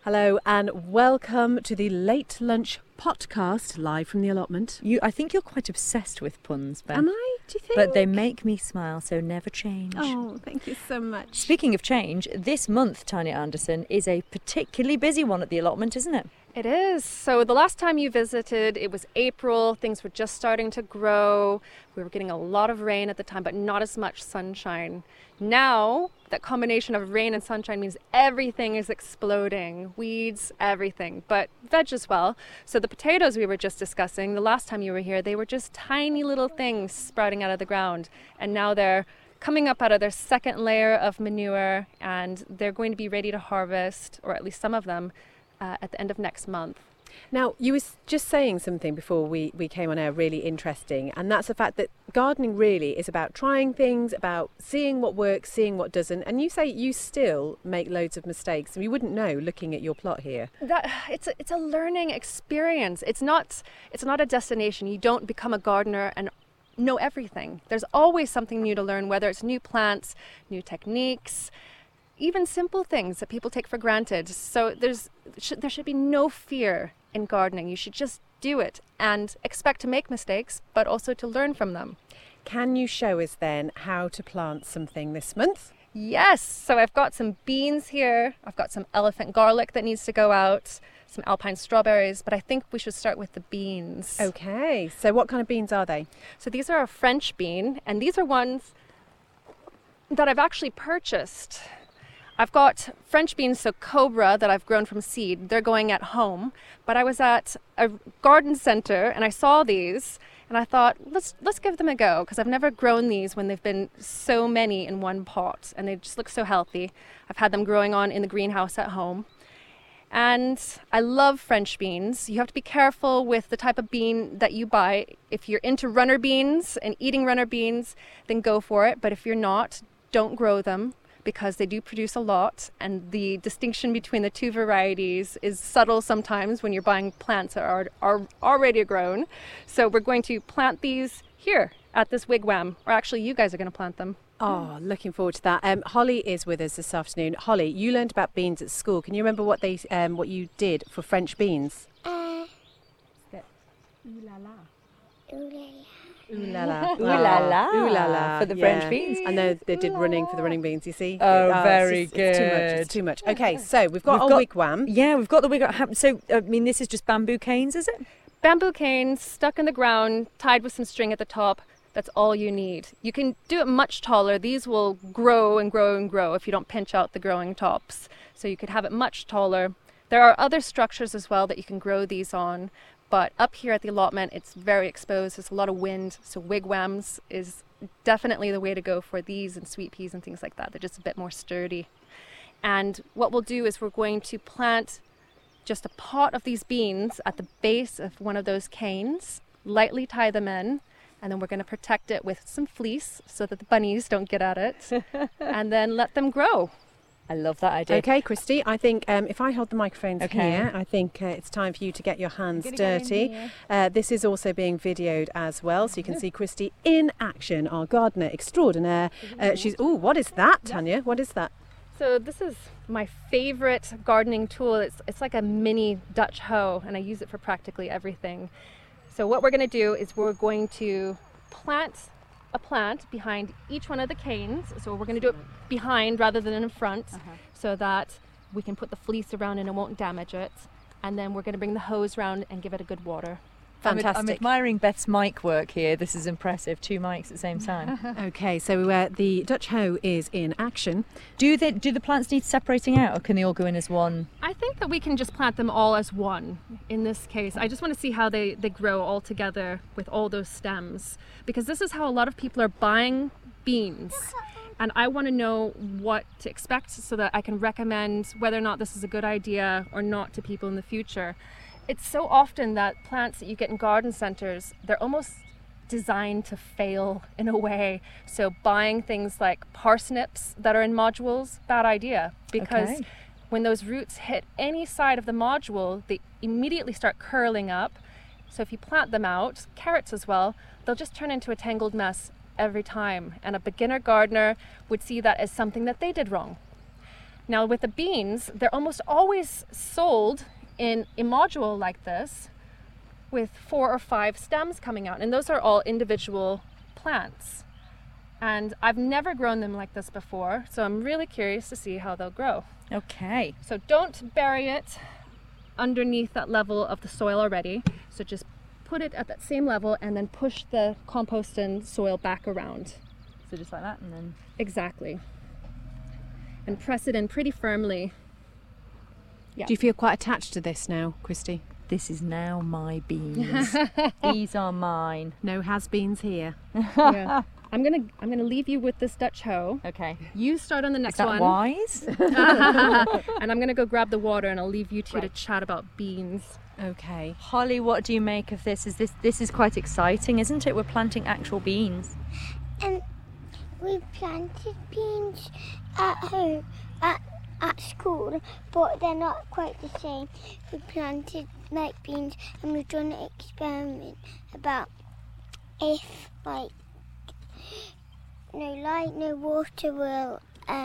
Hello and welcome to the Late Lunch podcast, live from the allotment. I think you're quite obsessed with puns, Beth. Am I? Do you think? But they make me smile, so never change. Oh, thank you so much. Speaking of change, this month, Tanya Anderson, is a particularly busy one at the allotment, isn't it? It is. So the last time you visited, it was April. Things were just starting to grow. We were getting a lot of rain at the time, but not as much sunshine. Now, that combination of rain and sunshine means everything is exploding. Weeds, everything, but veg as well. So the potatoes we were just discussing, the last time you were here, they were just tiny little things sprouting out of the ground. And now they're coming up out of their second layer of manure, and they're going to be ready to harvest, or at least some of them, at the end of next month. Now, you were just saying something before we came on air really interesting, and that's the fact that gardening really is about trying things, about seeing what works, seeing what doesn't, and you say you still make loads of mistakes. We wouldn't know looking at your plot here. It's a learning experience. It's not a destination. You don't become a gardener and know everything. There's always something new to learn, whether it's new plants, new techniques, even simple things that people take for granted. So there should be no fear in gardening. You should just do it and expect to make mistakes, but also to learn from them. Can you show us then how to plant something this month? Yes, so I've got some beans here. I've got some elephant garlic that needs to go out, some alpine strawberries, but I think we should start with the beans. Okay, so what kind of beans are they? So these are a French bean, and these are ones that I've actually purchased. I've got French beans, so Cobra, that I've grown from seed. They're going at home. But I was at a garden center and I saw these and I thought, let's give them a go, because I've never grown these when they've been so many in one pot and they just look so healthy. I've had them growing on in the greenhouse at home. And I love French beans. You have to be careful with the type of bean that you buy. If you're into runner beans and eating runner beans, then go for it. But if you're not, don't grow them, because they do produce a lot, and the distinction between the two varieties is subtle sometimes when you're buying plants that are already grown. So we're going to plant these here at this wigwam, or actually you guys are going to plant them. Oh, looking forward to that. Holly is with us this afternoon. Holly, you learned about beans at school. Can you remember what you did for French beans? Ooh la la. Ooh la la. Ooh la la. Ooh la la. For the French beans. I know they did running for the running beans, you see. Oh, very good. It's too much. Okay, so we've got a wigwam. Yeah, we've got the wigwam. So, this is just bamboo canes, is it? Bamboo canes stuck in the ground, tied with some string at the top. That's all you need. You can do it much taller. These will grow and grow and grow if you don't pinch out the growing tops. So you could have it much taller. There are other structures as well that you can grow these on. But up here at the allotment, it's very exposed. There's a lot of wind. So wigwams is definitely the way to go for these and sweet peas and things like that. They're just a bit more sturdy. And what we'll do is we're going to plant just a pot of these beans at the base of one of those canes, lightly tie them in, and then we're going to protect it with some fleece so that the bunnies don't get at it, and then let them grow. I love that idea. Okay, Christy, I think if I hold the microphones here, I think it's time for you to get your hands dirty. This is also being videoed as well, so you can see Christy in action, our gardener extraordinaire. What is that, Tanya? What is that? So this is my favorite gardening tool. It's like a mini Dutch hoe, and I use it for practically everything. So what we're going to do is we're going to plant a plant behind each one of the canes. So we're going to do it behind rather than in front, so that we can put the fleece around and it won't damage it. And then we're going to bring the hose around and give it a good water. Fantastic. I'm admiring Beth's mic work here. This is impressive. 2 mics at the same time. Okay, so the Dutch hoe is in action. Do the plants need separating out, or can they all go in as one? I think that we can just plant them all as one in this case. I just want to see how they grow all together with all those stems, because this is how a lot of people are buying beans. And I want to know what to expect so that I can recommend whether or not this is a good idea or not to people in the future. It's so often that plants that you get in garden centers, they're almost designed to fail in a way. So buying things like parsnips that are in modules, bad idea, because when those roots hit any side of the module, they immediately start curling up. So if you plant them out, carrots as well, they'll just turn into a tangled mess every time. And a beginner gardener would see that as something that they did wrong. Now with the beans, they're almost always sold in a module like this with 4 or 5 stems coming out, and those are all individual plants. And I've never grown them like this before, so I'm really curious to see how they'll grow. Okay. So don't bury it underneath that level of the soil already. So just put it at that same level and then push the compost and soil back around. So just like that, and then... Exactly. And press it in pretty firmly. Yeah. Do you feel quite attached to this now, Christy? This is now my beans. These are mine. No has-beens here. Yeah. I'm gonna leave you with this Dutch hoe. Okay. You start on the next Is that one. wise? And I'm gonna go grab the water, and I'll leave you two to chat about beans. Okay. Holly, what do you make of this? This is quite exciting, isn't it? We're planting actual beans. We planted beans at home, at school, but they're not quite the same. We planted like beans, and we've done an experiment about if no water will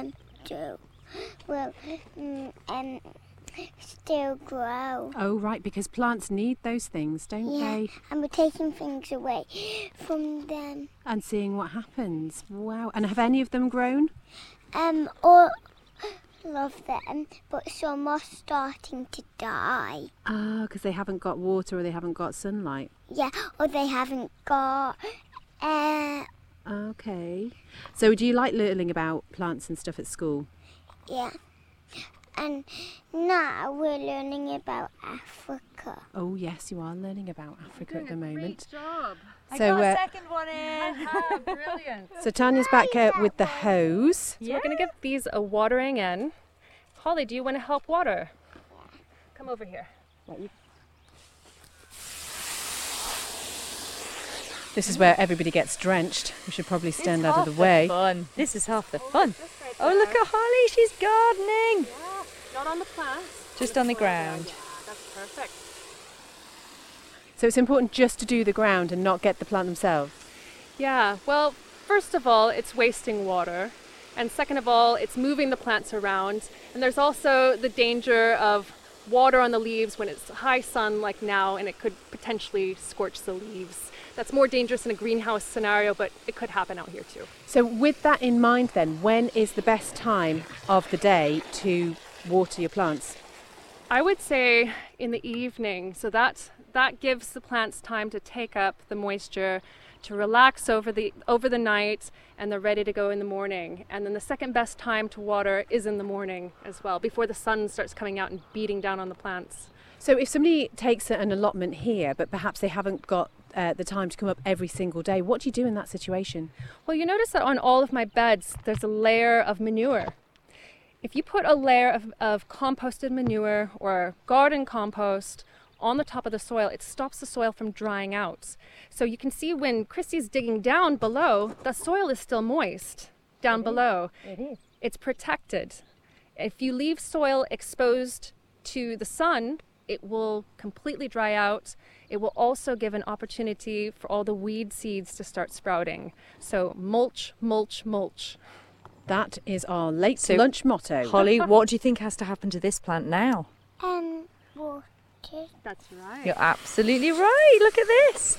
still grow. Oh, right, because plants need those things, don't they? And we're taking things away from them. And seeing what happens. Wow. And have any of them grown? All of them, but some are starting to die. Ah, because they haven't got water or they haven't got sunlight. Yeah, or they haven't got air. Okay. So do you like learning about plants and stuff at school? Yeah. And now we're learning about Africa. Oh, yes, you are learning about Africa at the moment. Great job. So, second one in. Brilliant. so Tanya's back with the hose. So we're going to give these a watering in. Holly, do you want to help water? Come over here. This is where everybody gets drenched. We should probably stand out of the way. Fun. This is half the fun. Oh, look at Holly. She's gardening. Yeah, not on the plants. Just on the ground. Yeah, that's perfect. So it's important just to do the ground and not get the plant themselves. Yeah, well, first of all, it's wasting water. And second of all, it's moving the plants around. And there's also the danger of water on the leaves when it's high sun like now, and it could potentially scorch the leaves. That's more dangerous in a greenhouse scenario, but it could happen out here too. So with that in mind then, when is the best time of the day to water your plants? I would say in the evening, so that gives the plants time to take up the moisture, to relax over the night, and they're ready to go in the morning. And then the second best time to water is in the morning as well, before the sun starts coming out and beating down on the plants. So if somebody takes an allotment here, but perhaps they haven't got the time to come up every single day, what do you do in that situation? Well, you notice that on all of my beds, there's a layer of manure. If you put a layer of composted manure or garden compost on the top of the soil, it stops the soil from drying out. So you can see when Christy's digging down below, the soil is still moist down below. It is. It's protected. If you leave soil exposed to the sun, it will completely dry out. It will also give an opportunity for all the weed seeds to start sprouting. So mulch, mulch, mulch. That is our late lunch motto. Holly, what do you think has to happen to this plant now? Water. That's right. You're absolutely right. Look at this.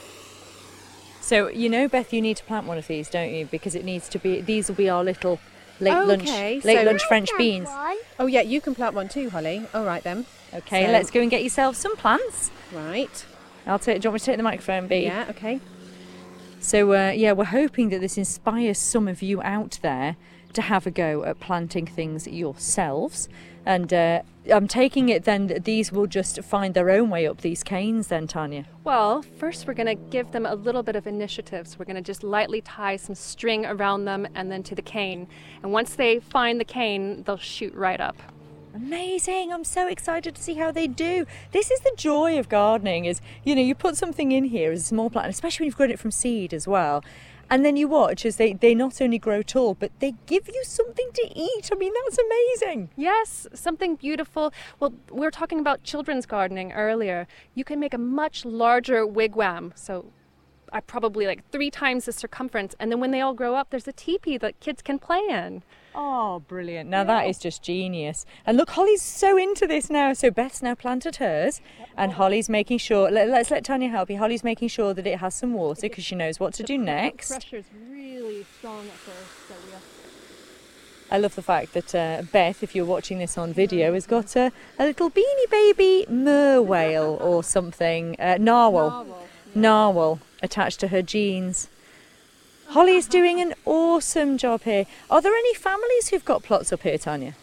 So, you know, Beth, you need to plant one of these, don't you? Because it needs to be, these will be our little late lunch French beans. Oh yeah, you can plant one too, Holly. All right then. Okay, So- let's go and get yourself some plants. Right. Do you want me to take the microphone, Bea? Yeah, okay. So, we're hoping that this inspires some of you out there to have a go at planting things yourselves. And I'm taking it then that these will just find their own way up these canes then, Tanya. Well, first we're going to give them a little bit of initiative. So we're going to just lightly tie some string around them and then to the cane. And once they find the cane, they'll shoot right up. Amazing. I'm so excited to see how they do. This is the joy of gardening is, you know, you put something in here as a small plant, especially when you've grown it from seed as well. And then you watch as they not only grow tall, but they give you something to eat. I mean, that's amazing. Yes, something beautiful. Well, we were talking about children's gardening earlier. You can make a much larger wigwam. So probably like 3 times the circumference. And then when they all grow up, there's a teepee that kids can play in. Oh, brilliant. Now that is just genius. And look, Holly's so into this now. So Beth's now planted hers and Holly's making sure, let's let Tanya help you. Holly's making sure that it has some water because she knows what to do next. The pressure's really strong at first, so we have... I love the fact that Beth, if you're watching this on video, has got a little beanie baby merwhale or something, narwhal attached to her jeans. Holly is doing an awesome job here. Are there any families who've got plots up here, Tanya?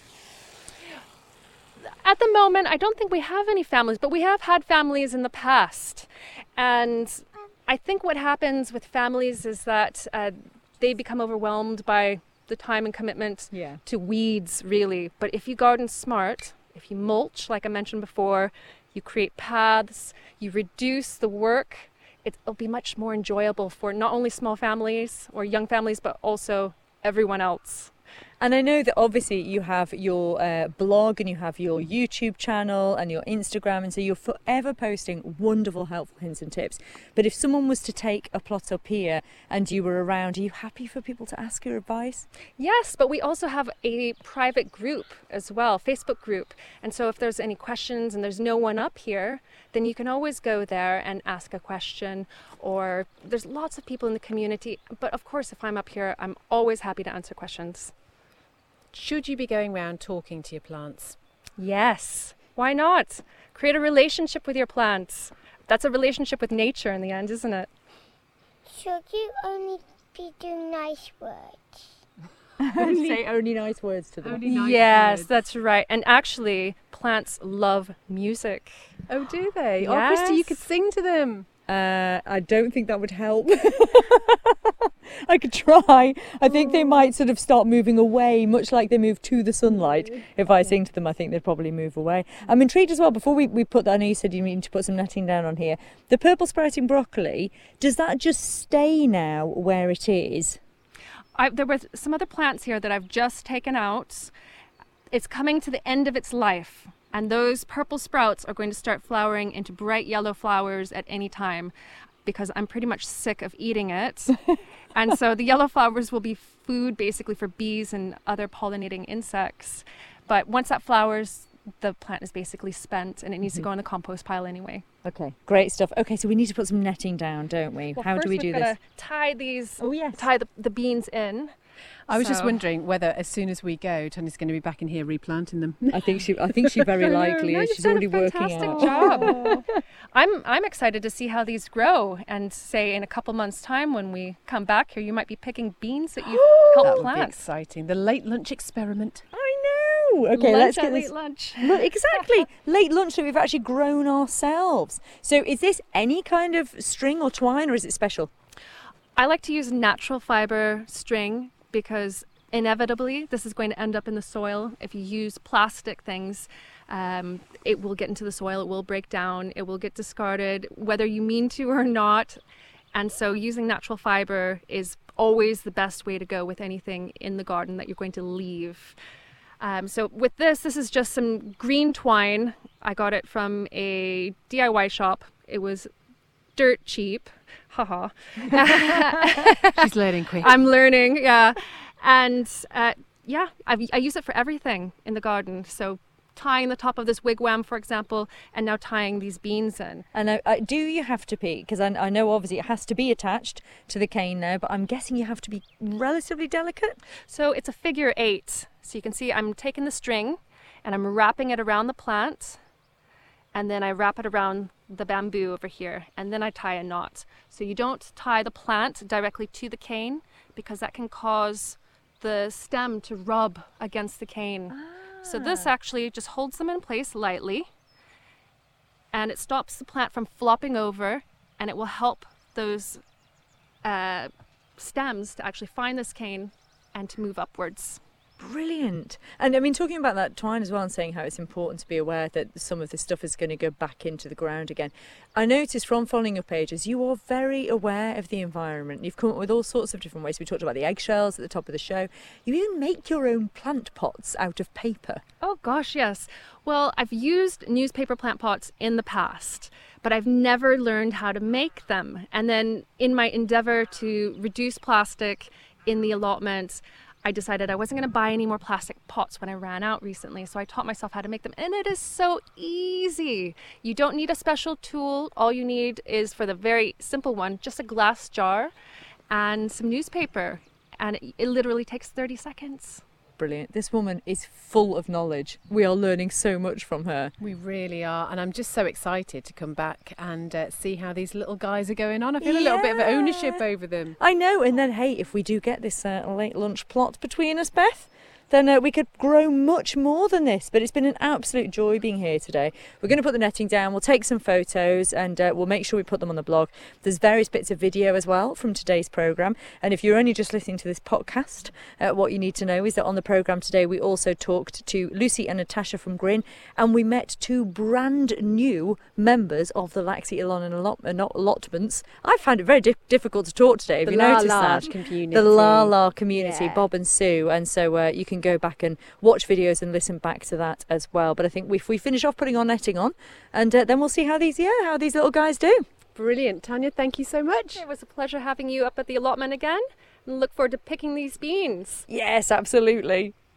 At the moment, I don't think we have any families, but we have had families in the past. And I think what happens with families is that they become overwhelmed by the time and commitment to weeds, really. But if you garden smart, if you mulch, like I mentioned before, you create paths, you reduce the work, it'll be much more enjoyable for not only small families or young families, but also everyone else. And I know that obviously you have your blog and you have your YouTube channel and your Instagram, and so you're forever posting wonderful, helpful hints and tips. But if someone was to take a plot up here and you were around, are you happy for people to ask your advice? Yes, but we also have a private group as well, Facebook group. And so if there's any questions and there's no one up here, then you can always go there and ask a question. Or there's lots of people in the community. But of course, if I'm up here, I'm always happy to answer questions. Should you be going around talking to your plants? Yes, why not? Create a relationship with your plants. That's a relationship with nature in the end, isn't it? Should you only be doing nice words? Say only nice words to them. Yes, that's right. And actually, plants love music. Oh, do they? Yes. Oh, Christy, you could sing to them. I don't think that would help. I could try. I think they might sort of start moving away, much like they move to the sunlight. If I sing to them, I think they'd probably move away. I'm intrigued as well, before we put that, I know you said you need to put some netting down on here. The purple sprouting broccoli, does that just stay now where it is? There were some other plants here that I've just taken out. It's coming to the end of its life. And those purple sprouts are going to start flowering into bright yellow flowers at any time, because I'm pretty much sick of eating it. And so the yellow flowers will be food basically for bees and other pollinating insects. But once that flowers, the plant is basically spent and it needs to go in the compost pile anyway. Okay, great stuff. Okay, so we need to put some netting down, don't we? Well, how do we do this? Tie these, Oh, yes. tie the beans in. I was just So- wondering whether as soon as we go, Tony's going to be back in here replanting them. I think she very likely is. She's already working fantastic out. job. I'm excited to see how these grow, and say in a couple months' time when we come back here, you might be picking beans that you've That helped would be plant. exciting. The late lunch experiment. I know. Okay, Lunch let's at get late this. lunch. Look, exactly. Late lunch that we've actually grown ourselves. So is this any kind of string or twine, or is it special? I like to use natural fiber string because inevitably this is going to end up in the soil. If you use plastic things, it will get into the soil, it will break down, it will get discarded, whether you mean to or not. And so using natural fiber is always the best way to go with anything in the garden that you're going to leave. So with this is just some green twine. I got it from a DIY shop. It was dirt cheap. Haha. She's learning quick. I'm learning, yeah. And I use it for everything in the garden. So tying the top of this wigwam, for example, and now tying these beans in. And do you have to be, because I know obviously it has to be attached to the cane now, but I'm guessing you have to be relatively delicate? So it's a figure 8. So you can see I'm taking the string and I'm wrapping it around the plant, and then I wrap it around the bamboo over here, and then I tie a knot. So you don't tie the plant directly to the cane, because that can cause the stem to rub against the cane. So this actually just holds them in place lightly, and it stops the plant from flopping over, and it will help those stems to actually find this cane and to move upwards. Brilliant. And I mean, talking about that twine as well, and saying how it's important to be aware that some of this stuff is going to go back into the ground again. I noticed from following your pages, you are very aware of the environment. You've come up with all sorts of different ways. We talked about the eggshells at the top of the show. You even make your own plant pots out of paper. Oh gosh, yes. Well, I've used newspaper plant pots in the past, but I've never learned how to make them. And then in my endeavor to reduce plastic in the allotment, I decided I wasn't going to buy any more plastic pots when I ran out recently, so I taught myself how to make them, and it is so easy. You don't need a special tool. All you need is, for the very simple one, just a glass jar and some newspaper, and it literally takes 30 seconds. Brilliant. This woman is full of knowledge. We are learning so much from her. We really are, and I'm just so excited to come back and see how these little guys are going on. I feel a little bit of ownership over them. I know, and then, hey, if we do get this late lunch plot between us, Beth, then we could grow much more than this. But it's been an absolute joy being here today. We're going to put the netting down, we'll take some photos, and we'll make sure we put them on the blog. There's various bits of video as well from today's programme. And if you're only just listening to this podcast, what you need to know is that on the programme today, we also talked to Lucy and Natasha from Grin, and we met 2 brand new members of the Laxey Elon allotments. I found it very difficult to talk today, if you noticed that. Community. The La community, Yeah. Bob and Sue. And so you can go back and watch videos and listen back to that as well. But I think if we finish off putting our netting on, and then we'll see how these little guys do. Brilliant. Tanya, thank you so much. It was a pleasure having you up at the allotment again, and look forward to picking these beans. Yes, absolutely.